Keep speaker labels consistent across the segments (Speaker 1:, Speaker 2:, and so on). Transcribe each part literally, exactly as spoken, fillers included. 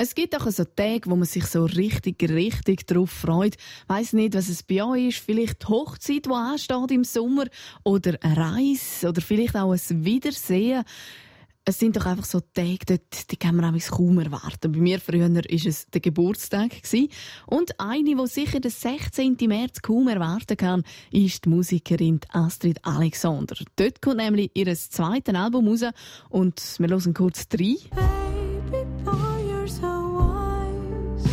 Speaker 1: Es gibt auch so Tage, wo man sich so richtig, richtig drauf freut. Ich weiss nicht, was es bei euch ist. Vielleicht die Hochzeit, die ansteht im Sommer. Oder eine Reise. Oder vielleicht auch ein Wiedersehen. Es sind doch einfach so Tage, dort, die kann man kaum erwarten. Bei mir früher war es der Geburtstag. Und eine, die sicher den sechzehnten März kaum erwarten kann, ist die Musikerin Astrid Alexander. Dort kommt nämlich ihr zweites Album raus. Und wir hören kurz rein.
Speaker 2: Baby boy, you're so wise.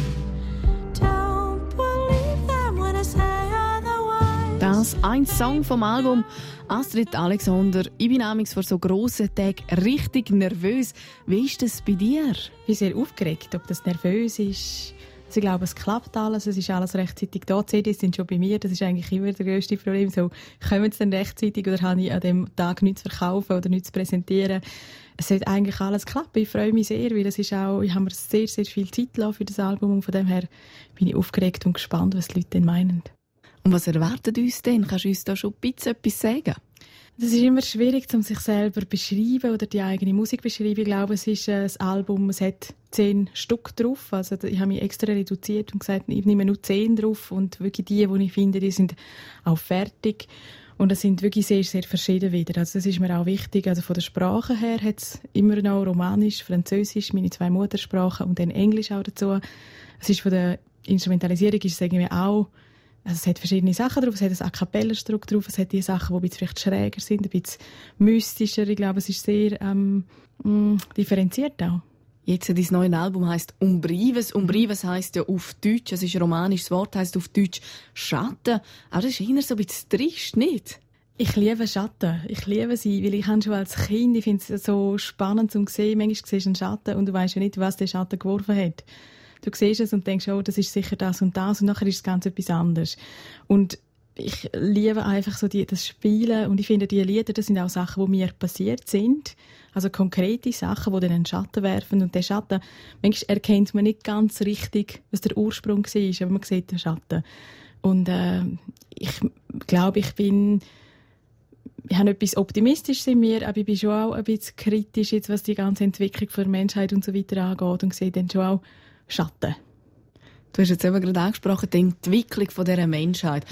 Speaker 2: Don't believe them when I say otherwise.
Speaker 1: Das ein Song vom Album. Astrid Alexander, ich bin amigs vor so grossen Tagen richtig nervös. Wie ist das bei dir?
Speaker 3: Ich bin sehr aufgeregt, ob das nervös ist. Also ich glaube, es klappt alles, es ist alles rechtzeitig da. Die C Ds sind schon bei mir, das ist eigentlich immer das grösste Problem. So, kommen sie dann rechtzeitig oder habe ich an dem Tag nichts zu verkaufen oder nichts zu präsentieren? Es sollte eigentlich alles klappen. Ich freue mich sehr, weil das ist auch, ich habe mir sehr, sehr viel Zeit gelassen für das Album und von dem her bin ich aufgeregt und gespannt, was die Leute denn meinen.
Speaker 1: Und was erwartet uns denn? Kannst du uns da schon ein bisschen etwas sagen?
Speaker 3: Es ist immer schwierig, um sich selber zu beschreiben oder die eigene Musik zu beschreiben. Ich glaube, es ist ein Album, es hat zehn Stück drauf. Also ich habe mich extra reduziert und gesagt, ich nehme nur zehn drauf. Und wirklich die, die ich finde, die sind auch fertig. Und es sind wirklich sehr, sehr verschieden wieder. Also das ist mir auch wichtig. Also von der Sprache her hat es immer noch Romanisch, Französisch, meine zwei Muttersprachen und dann Englisch auch dazu. Es ist von der Instrumentalisierung ist es irgendwie auch. Also es hat verschiedene Sachen drauf, es hat ein A-Cappella-Stück drauf, es hat die Sachen, die ein bisschen vielleicht schräger sind, ein bisschen mystischer. Ich glaube, es ist sehr ähm, mh, differenziert auch.
Speaker 1: Jetzt dein neues Album heisst «Umbrives». «Umbrives» heisst ja auf Deutsch, es ist ein romanisches Wort, heisst auf Deutsch «Schatten». Aber das ist eher so ein bisschen trist, nicht?
Speaker 3: Ich liebe Schatten. Ich liebe sie, weil ich habe schon als Kind, ich finde es so spannend zu sehen. Manchmal siehst du einen Schatten und du weißt ja nicht, was der Schatten geworfen hat. Du siehst es und denkst, oh, das ist sicher das und das und nachher ist es ganz etwas anderes. Und ich liebe einfach so die, das Spielen und ich finde, die Lieder, das sind auch Sachen, die mir passiert sind. Also konkrete Sachen, die dann einen Schatten werfen und der Schatten, manchmal erkennt man nicht ganz richtig, was der Ursprung war, aber man sieht den Schatten. Und äh, ich glaube, ich bin ich habe etwas Optimistisches in mir, aber ich bin schon auch ein bisschen kritisch, jetzt, was die ganze Entwicklung der Menschheit und so weiter angeht und sehe dann schon auch Schatten.
Speaker 1: Du hast jetzt eben gerade angesprochen, die Entwicklung dieser Menschheit.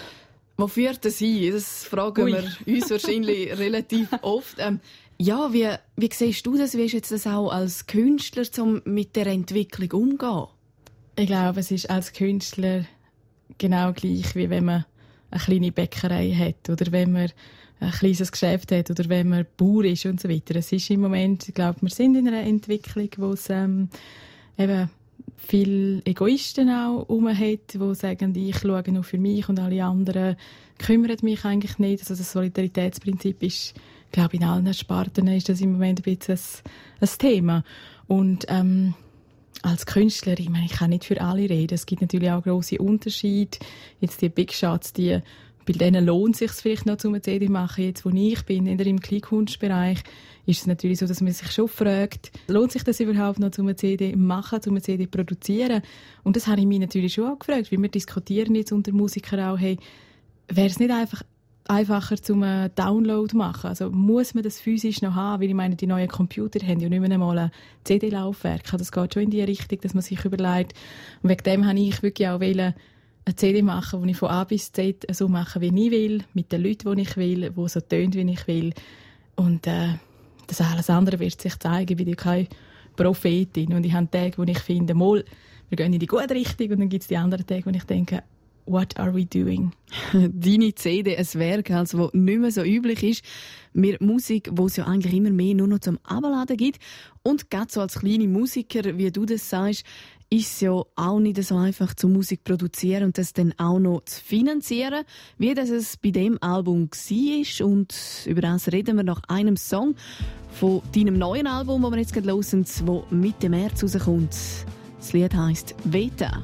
Speaker 1: Wo führt das hin? Das fragen Ui. wir uns wahrscheinlich relativ oft. Ähm, ja, wie, wie siehst du das? Wie ist jetzt das auch als Künstler, um mit der Entwicklung umzugehen?
Speaker 3: Ich glaube, es ist als Künstler genau gleich, wie wenn man eine kleine Bäckerei hat oder wenn man ein kleines Geschäft hat oder wenn man Bauer ist und so weiter. Es ist im Moment, ich glaube, wir sind in einer Entwicklung, wo es ähm, eben viele Egoisten auch herum hat, die sagen, ich schaue nur für mich und alle anderen kümmern mich eigentlich nicht. Also das Solidaritätsprinzip ist, glaube ich, in allen Sparten ist das im Moment ein bisschen ein, ein Thema. Und ähm, als Künstler, ich meine, ich kann nicht für alle reden. Es gibt natürlich auch grosse Unterschiede. Jetzt die Big Shots, die bei denen lohnt es sich vielleicht noch, zum C D machen. Jetzt, wo ich bin, in dem Kleinkunstbereich, ist es natürlich so, dass man sich schon fragt, lohnt sich das überhaupt noch, zum C D machen, zum C D produzieren? Und das habe ich mich natürlich schon auch gefragt, weil wir diskutieren jetzt unter Musikern auch, hey, wäre es nicht einfach einfacher zum Download machen? Also muss man das physisch noch haben? Weil ich meine, die neuen Computer haben ja nicht mehr einmal ein C D-Laufwerk. Das geht schon in die Richtung, dass man sich überlegt. Und wegen dem habe ich wirklich auch wollen, eine C D machen, wo ich von A bis Z so mache, wie ich will, mit den Leuten, die ich will, wo so tönt, wie ich will. Und äh, das alles andere wird sich zeigen. Ich bin ja keine Prophetin. Und ich habe Tage, wo ich finde, mal, wir gehen in die gute Richtung. Und dann gibt es die anderen Tage, wo ich denke, what are we doing?
Speaker 1: Deine C D, ein Werk, also, das nicht mehr so üblich ist. Mehr Musik, die es ja eigentlich immer mehr nur noch zum Abladen gibt. Und gerade so als kleine Musiker, wie du das sagst, ist es ja auch nicht so einfach, zur Musik zu produzieren und das dann auch noch zu finanzieren, wie das es bei dem Album war. Und über das reden wir nach einem Song von deinem neuen Album, das wir jetzt gerade hören, das Mitte März rauskommt. Das Lied heisst «Veta».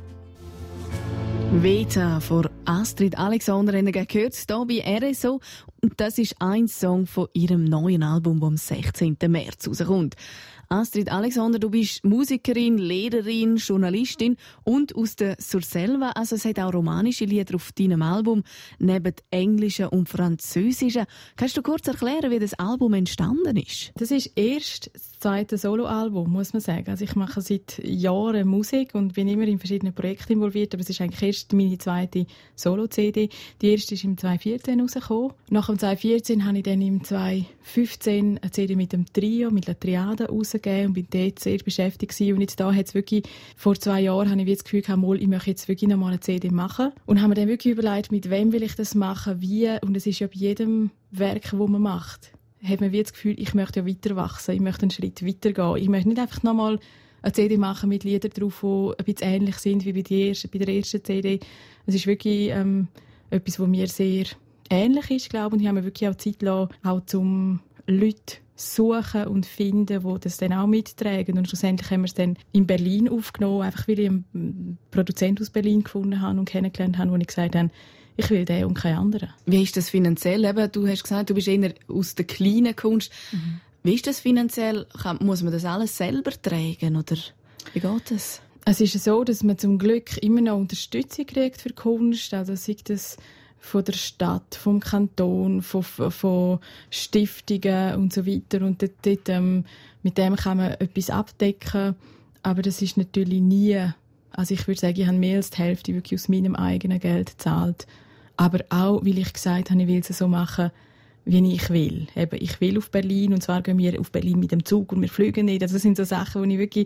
Speaker 1: «Veta» von Astrid Alexander haben wir gehört, hier bei R S O. Und das ist ein Song von ihrem neuen Album, das am sechzehnten März rauskommt. Astrid Alexander, du bist Musikerin, Lehrerin, Journalistin und aus der Surselva. Also es hat auch romanische Lieder auf deinem Album, neben englischen und französischen. Kannst du kurz erklären, wie das Album entstanden ist?
Speaker 3: Das ist erst das zweite Soloalbum, muss man sagen. Also ich mache seit Jahren Musik und bin immer in verschiedenen Projekten involviert, aber es ist eigentlich erst meine zweite Solo-C D. Die erste ist im zwanzig vierzehn rausgekommen. Nach dem zwanzig vierzehn habe ich dann im zwanzig fünfzehn eine C D mit dem Trio, mit der Triade rausgegeben und bin dort sehr beschäftigt gewesen. Und jetzt da hat es wirklich, vor zwei Jahren habe ich das Gefühl gehabt, ich möchte jetzt wirklich noch mal eine C D machen. Und habe mir dann wirklich überlegt, mit wem will ich das machen, wie. Und es ist ja bei jedem Werk, das man macht, hat man wie das Gefühl, ich möchte ja weiter wachsen, ich möchte einen Schritt weiter gehen. Ich möchte nicht einfach noch mal eine C D machen mit Liedern drauf, die ein bisschen ähnlich sind wie bei der ersten, bei der ersten C D. Es ist wirklich ähm, etwas, was mir sehr ähnlich ist, glaube ich. Und ich habe mir wirklich auch Zeit gelassen, auch zum Leute suchen und finden, die das dann auch mittragen. Und schlussendlich haben wir es dann in Berlin aufgenommen, einfach weil ich einen Produzenten aus Berlin gefunden habe und kennengelernt habe, wo ich gesagt habe, ich will den und keinen anderen.
Speaker 1: Wie ist das finanziell? Eben, du hast gesagt, du bist eher aus der kleinen Kunst. Mhm. Wie ist das finanziell? Muss man das alles selber tragen oder wie geht das?
Speaker 3: Es ist so, dass man zum Glück immer noch Unterstützung kriegt für Kunst. Also sei das von der Stadt, vom Kanton, von, von Stiftungen und so weiter. Und dort, dort, ähm, mit dem kann man etwas abdecken. Aber das ist natürlich nie, also ich würde sagen, ich habe mehr als die Hälfte wirklich aus meinem eigenen Geld gezahlt. Aber auch, weil ich gesagt habe, ich will es so machen, wie ich will. Eben, ich will auf Berlin, und zwar gehen wir auf Berlin mit dem Zug und wir fliegen nicht. Also das sind so Sachen, wo ich wirklich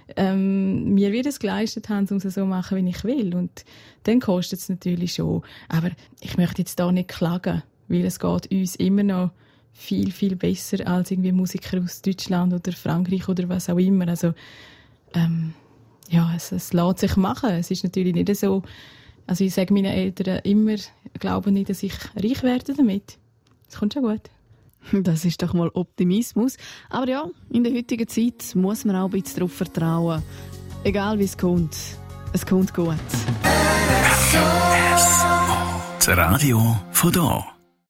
Speaker 3: ähm, mir wieder geleistet habe, um es so zu machen, wie ich will. Und dann kostet es natürlich schon. Aber ich möchte jetzt da nicht klagen, weil es geht uns immer noch viel, viel besser als irgendwie Musiker aus Deutschland oder Frankreich oder was auch immer. Also ähm, ja, es, es lässt sich machen. Es ist natürlich nicht so, also ich sage meinen Eltern immer, glaube nicht, dass ich reich werde damit. Das kommt schon gut.
Speaker 1: Das ist doch mal Optimismus. Aber ja, in der heutigen Zeit muss man auch ein bisschen darauf vertrauen. Egal wie es kommt, es kommt gut.
Speaker 4: Das Radio von da.